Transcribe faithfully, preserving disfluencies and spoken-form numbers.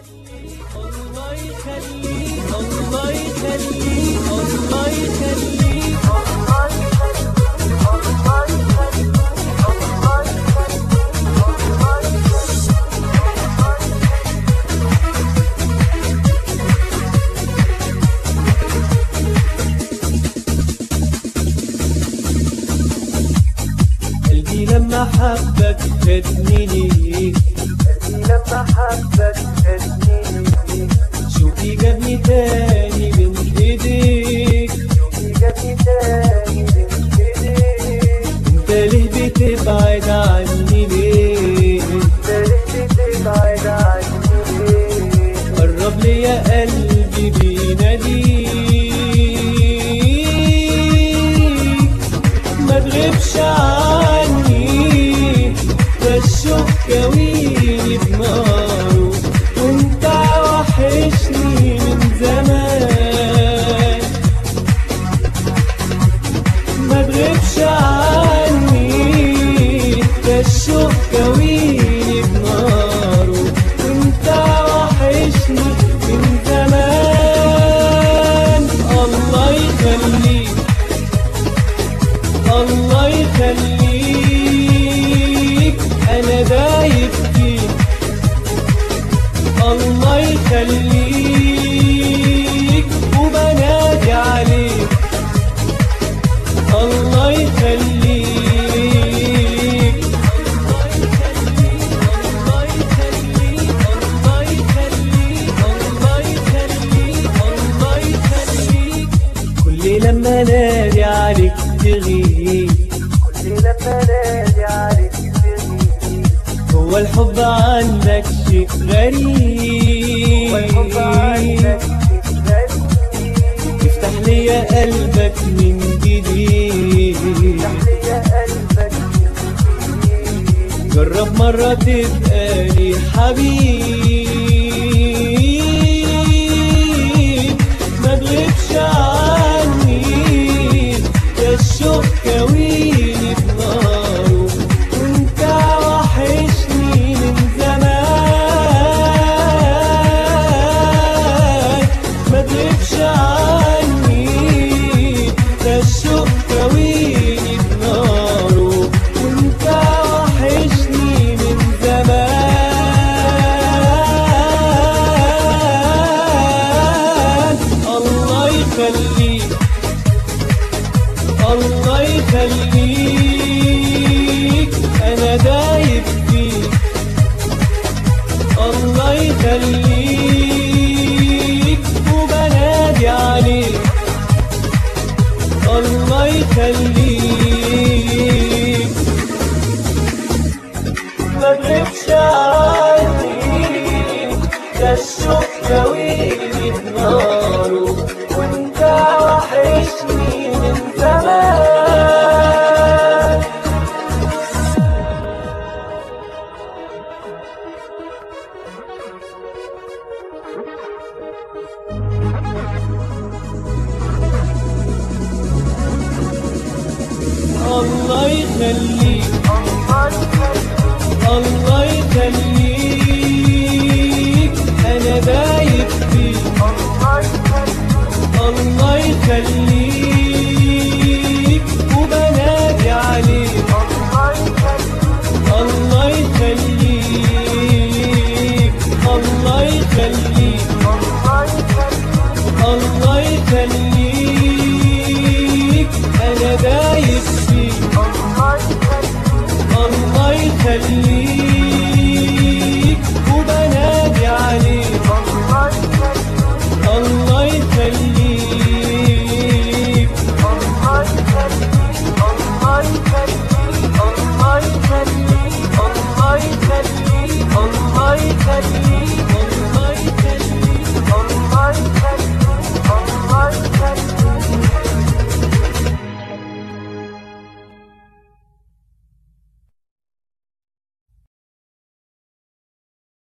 الله يخليك الله يخليك الله يخليك قلبي لما حبك خدني ليك، قلبي لما حبك خدني ليك، شوقي جابني تاني بين ايديك، شوقي جابني تاني بين ايديك. انت ليه بتبعد عني ليه؟ انت ليه بتبعد عني ليه؟ قرب لي يا قلبي بيناديك، ما تغيبش عني، ده الشوق كويني بناره، وانت وحشني من زمان. ما تغيبش عني، ده الشوق كويني بناره، وانت وحشني من زمان. الله يخليك الله يخليك أنا دايب فيك، الله يخليك وبنادي عليك، الله يخليك الله يخليك الله يخليك الله يخليك الله يخليك. كل لما نادي عليك تغيب، كل لما نادي عليك تغيب، هو الحب عندك شيء غريب، هو الحب عندك شيء غريب. افتح لي يا قلبك من جديد، افتح لي يا قلبك من جديد. جرب مرة تبقى لي حبيب، ما تغيبش عني، ده الشوق كويني بناره، وانت وحشني من زمان. ما تغيبش عني، ده الشوق كويني بناره، وانت وحشني من زمان. الله يخليك الله يخليك أنا دايب فيك، الله يخليك وبنادي عليك، الله يخليك. ما تغيبش عني، ده الشوق كويني بناره، وانت وحشني من زمان. الله يخليك الله يخليك أنا دايب فيك، الله يخليك وبنادي عليك، الله يخليك الله يخليك الله يخليك أنا دايب فيك، الله يخليك